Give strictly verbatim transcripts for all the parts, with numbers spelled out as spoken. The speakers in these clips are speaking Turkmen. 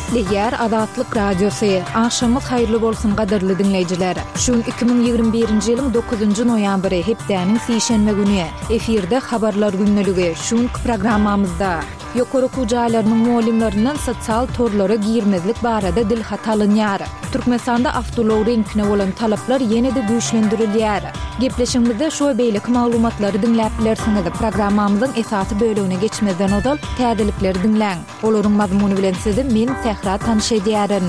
Diýär Azatlyk Radiosu. Aşamyz haýyrly bolsun gaderli dinleýijiler. Şun iki bin ýygrimi birinji ýylyň dokuzunjy noýambry hepdäniň seýşenme güni efirde habarlar günneligi şun programmamyzda ýokary kujaýlarynyň muallimlerinden sosial torlara girmezlik barada dilhat alynýar. Türkmenistanda awtolow renkine bolan talaplar ýene-de güýçlendirilýär. Gepleşigimizde şu beýlik maglumatlary dinläp bilersiňiz. Programmamyzyň esasy bölügine geçmeden odal täzelikleri dinläň. Olaryň mazmuny bilen sizi men Sehra tanış edýärin.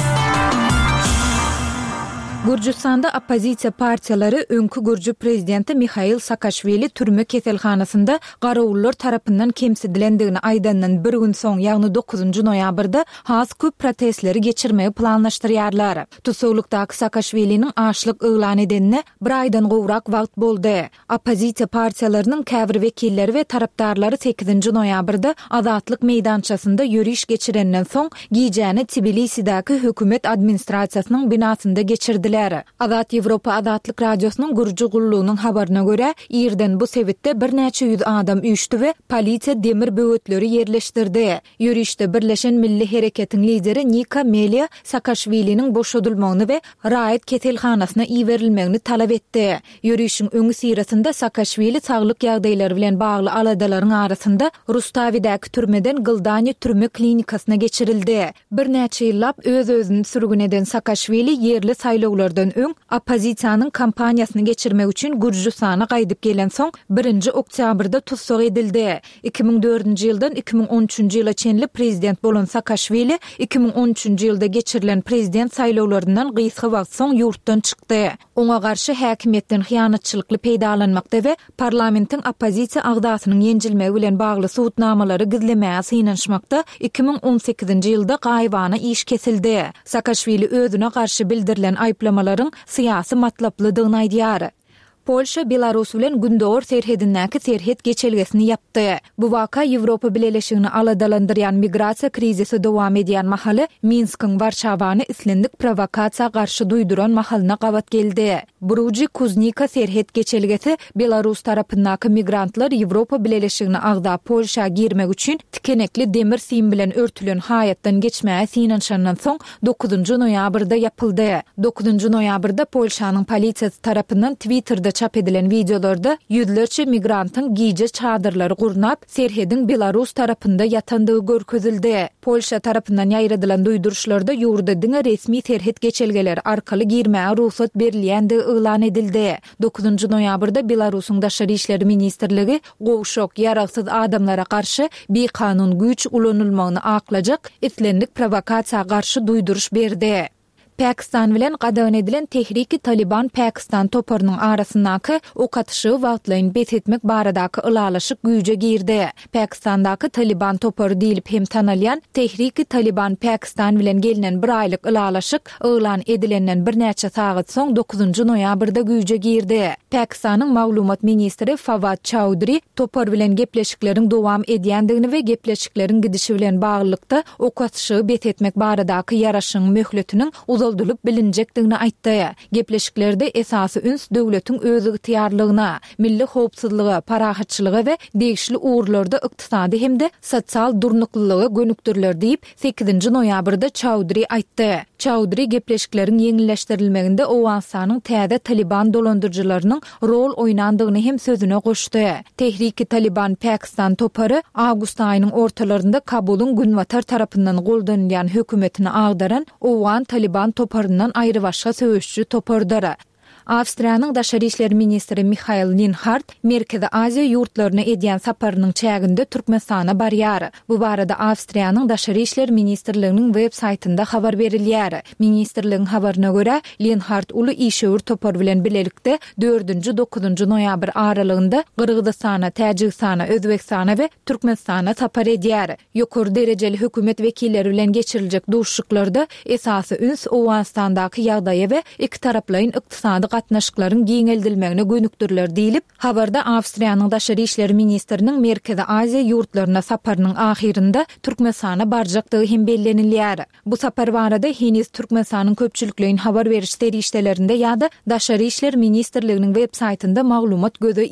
Gürjistanda oppozisiýa partiýalary öňkü Gürji prezidenti Mikhail Saakashvili türme keselhanasynda garawullar tarapyndan kemsidilendigini aýdandan bir gün soň, ýagny dokuzunjy noýabrda has köp protestleri geçirmeyi planlaşdyrýarlar. Tutuklukdaky Saakashviliniň açlyk yglan edenine bir aýdan gowrak wagt boldy. Oppozisiýa partiýalarynyň käbir wekilleri we tarapdarlary sekizinji noýabrda Azatlyk meýdançasynda ýürüş geçirenden soň giýjäni Tbilisidaky hökümet administrasiýasynyň binasynda geçirdiler. Azat Ýewropa Azatlyk Radiosynyň Gürji gullugynyň habaryna görä, ýerden bu sebitde bir näçe ýüz adam üýşdi we polisiýa demir böwetleri ýerleşdirdi. Ýürüşde Birleşen Milli Hereketiň lideri Nika Melia Saakashviliniň boşadylmagyny we raýat keselhanasyna iýerilmegini talap etdi. Ýürüşiň öňü sirasynda Saakashvili saglyk ýagdaýlary bilen bagly aladalaryň arasynda Rustawidaky türmeden Gyldany türme klinikasyna geçirildi. Bir näçe ýyllap öz-özüni sürgün eden Saakashvili ýerli saýlawlar öň oppozisiýanyň kampaniýasyny geçirmek üçin Gürjistana gaýdyp gelen soň birinji oktýabrda tutsuk edildi. iki bin dördünji ýyldan iki bin on üçünji ýyla çenli prezident bolan Saakashvili iki bin on üçünji ýylda geçirilen prezident saýlawlaryndan gysga wagt soň ýurtdan çykdy. Oňa garşy häkimetden hyýanatçylykly peýdalanmakda we parlamentiň oppozisiýa agdasynyň ýenjilmegi bilen bagly suwutnamalary gizlemäge synanşmakda iki bin on sekizinji ýylda gaýbana iş kesildi. Saakashvili özüne garşy bildirilen aýplamaryň syýasy matlaplydygyny aýdýar. Polşa Belarus bilen gündor serhedindäki serhed geçelgesini yapdy. Bu waka Ýewropa Birleşigini aladalandyrýan migrasiýa krizisi dowam edýän mahaly Minskiň Warşawany islendik provokasiýa garşy duýduran mahalyna gabat geldi. Bruji Kuznica serhed geçelgesi Belarus tarapyndaky migrantlar Ýewropa Birleşigini agda Polşa girmek üçin tikenekli demir sim bilen örtülen haýatdan geçmäge synanşandan soň dokuzunjy noýabrda yapyldy. dokuzunjy noýabrda Polşanyň polisiýasy tarapyndan Twitterda çap edilen videolarda ýüzlerçe migrantyň giýje çadyrlary gurnap serhedin Belarus tarapynda ýatandygy görkezildi. Polşa tarapyndan ýaýradylan duýduruşlarda ýurda diňe resmi serhed geçelgeleri arkaly girmäge ruhsat berilýändigi yglan edildi. dokuzunjy noýabrda Belarusyň Daşary işleri ministrligi gowşok ýaragsyz adamlara garşy bekanun güýç ulanylmagyny aklajak etlendik provokasiýa garşy duýduruş berdi. Pakistan bilen gadan edilen Tehrik-i Taliban Pakistan toparynyň arasyndaky okatyşy wagtlaryň bethetmek baradaky ılalaşyk güýje girdi. Pakistandaky Taliban topary diýilip hem tanalýan Tehrik-i Taliban Pakistan bilen gelinen bir aýlyk ılalaşyk yglan edilenden bir näçe sagat soň dokuzunjy noýabrda güýje girdi. Pakistanyň maglumat ministri Fawad Chowdhury topar bilen gepleşikleriň dowam edýändigini we gepleşikleriň gidişi bilen baglykda okatyşy bethetmek baradaky ýaraşyň möhletiniň uzaldylyp bilinjekdigini aýtdy. Gepleşiklerde esasy üns döwletiň öz ygtyýarlygyna, milli howpsuzlygy, parahatçylygy we degişli uğurlarda ykdysady hemde sosial durnuklylygy gönükdirler diýip sekizinji noýabrda Chowdhury aýtdy. Chowdhury gepleşikleriň ýeňilleşdirilmeginde Owganistanyň täze Taliban dolandyrjylarynyň rol oýnandygyny hem sözüne goşdy. Tehrik-i Taliban Pakistan topary awgust aýynyň ortalarynda Kabulyň Günwatar tarapyndan goldanýan hökümetini agdaran Owgan Taliban toparından ayrı başga söwüşçü topardara. Awstriýanyň Daşary işleri ministri Michail Linhart Merkezi Aziýa ýurtlaryna edýän saparynyň çäginde Türkmenistana barýar. Bu barada Awstriýanyň Daşary işleri ministrliginiň web saýtynda habar berilýär. Ministrligiň habaryna görä, Linhart uly işöwür topar bilen bilelikde dördünjü dokuzunjy noýabr aralygynda Gyrgyzstana, Täjikistana, Özbekistana we Türkmenistana sapar edýär. Ýokary derejeli hökümet wekilleri bilen geçiriljek duşşuklarda esasy üns Owganistandaky ýagdaýy we iki taraplaryň ykdysady gatnaşyklaryň giňeldilmegine gönükdirler diýilip, habarda Awstriýanyň Daşary işleri ministriniň Merkezi Aziýa ýurtlaryna saparynyň ahirinde Türkmenistana barjakdygy hem bellenilýär. Bu sapar barada heniz Türkmenistanyň köpçülikligiň habar beriş serişdelerinde ýa-da Daşary işleri ministrliginiň web saýtynda maglumat göze